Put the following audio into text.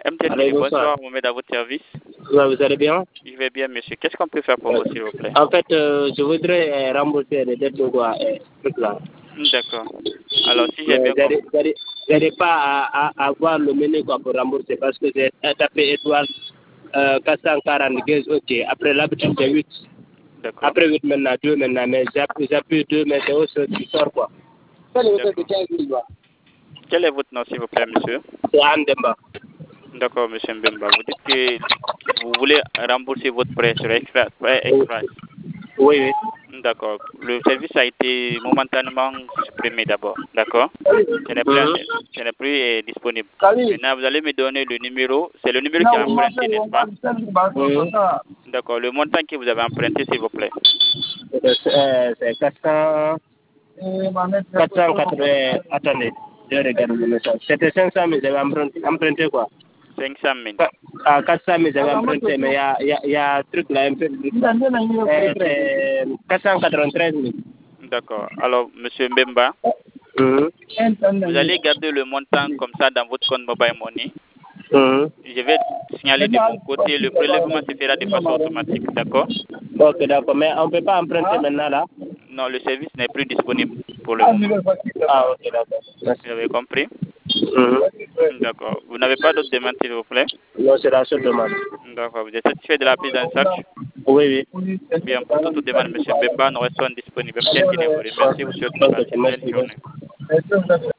MTN Allez, Télé, bonsoir. bonsoir, Mohamed, à votre service. Ouais, vous allez bien? Je vais bien, monsieur. Qu'est-ce qu'on peut faire pour vous, s'il vous plaît? En fait, je voudrais rembourser les dettes de quoi, truc là. D'accord. Alors, si j'ai Mais bien compris. j'arrive pas à avoir le menu quoi, pour rembourser parce que j'ai tapé étoile 445, ok. Après l'habitude, c'est 8. D'accord. Après 8, maintenant 2 maintenant. Mais j'appuie 2, mais c'est autre chose qui sort quoi. D'accord. Quel est votre nom, s'il vous plaît, monsieur? C'est Andemba. D'accord, monsieur Mbemba. Vous dites que vous voulez rembourser votre prêt sur Express. Oui, oui. D'accord. Le service a été momentanément supprimé d'abord. D'accord. Ce n'est plus disponible. Maintenant, vous allez me donner le numéro. C'est le numéro qui est emprunté, n'est-ce pas? D'accord. Le montant que vous avez emprunté, s'il vous plaît. C'est 480. Attendez, je regarde le message. C'était 500 000, j'avais emprunté quoi? 500 000. 400 000, j'avais emprunté, mais il y a un truc là, un peu. C'est 493 000. D'accord. Alors, monsieur Mbemba, vous allez garder le montant comme ça dans votre compte Mobile Money. Je vais signaler de mon côté, le prélèvement se fera de façon automatique, d'accord? Ok, d'accord, mais on ne peut pas emprunter maintenant là? Non, le service n'est plus disponible pour le moment. Ah, ok, d'accord. Vous avez compris? D'accord. Vous n'avez pas d'autres demandes, s'il vous plaît? Non, c'est la seule demande. D'accord. Vous êtes satisfait de la prise en charge? Oui, oui. Bien, pour toute demande, M. Mbemba, nous restons disponibles. Merci, vous souhaite de passer une belle journée.